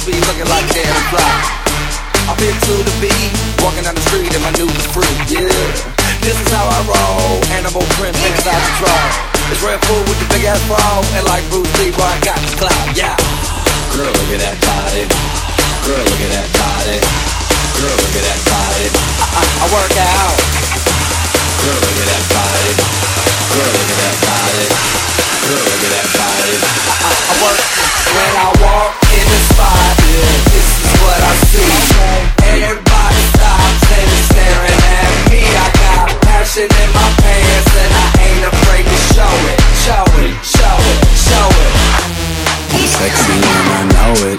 be looking like damn fly. I fit to the beat, walking down the street in my new fruit, yeah. This is how I roll, animal print, pants out the draw. It's Red Food with the big ass bra, and like Bruce Lee, boy, I got the clout, yeah. Girl, look at that body. Girl, look at that body. Girl, look at that body. I work out. Girl, look at that body. Girl, look at that body. Girl, look at that body. I work. When I walk in the spot, yeah, this is what I see. Everybody stops and is staring at me. I got passion in my pants and I ain't afraid to show it. Show it, show it, show it. I'm sexy and I know it.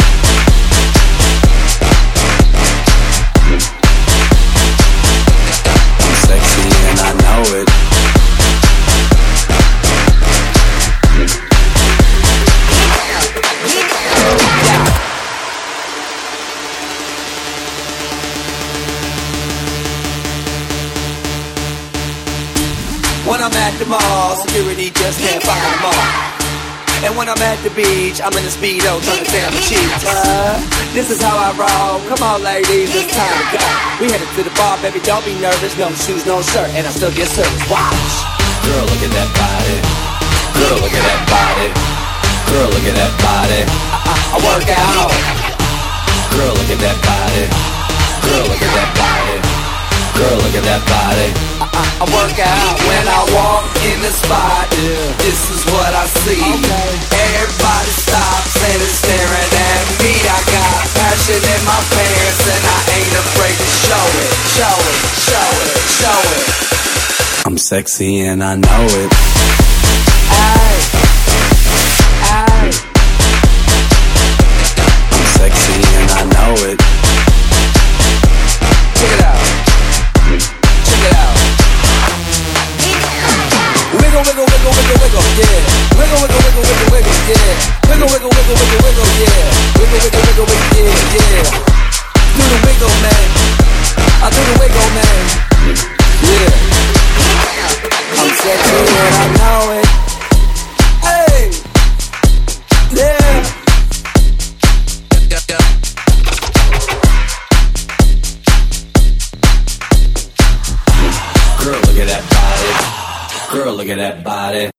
I'm sexy and I know it. When I'm at the mall, security just can't find them all. And when I'm at the beach, I'm in the Speedo trying to stay on the cheeks. This is how I roll. Come on, ladies, it's time to go. We headed to the bar, baby, don't be nervous. No shoes, no shirt, and I still get service. Watch. Girl, look at that body. Girl, look at that body. Girl, look at that body. I work out. Girl, look at that body. Girl, look at that body. Girl, look at that body. I work out when I walk in the spot. Yeah. This is what I see. Everybody stops and is staring at me. I got passion in my pants and I ain't afraid to show it. Show it, show it, show it. I'm sexy and I know it. Ay, ay. I'm sexy and I know it. Check it out. Check it out. Wiggle, wiggle, wiggle, wiggle, wiggle, yeah. Wiggle, wiggle, wiggle, wiggle, wiggle, yeah. Wiggle, wiggle, wiggle, wiggle, wiggle, yeah. Wiggle, wiggle, wiggle, wiggle, yeah, yeah. Do the wiggle, man. I do the wiggle, man. Yeah. I'm sexy and I know it. Hey. Yeah. Girl, look at that body. Girl, look at that body.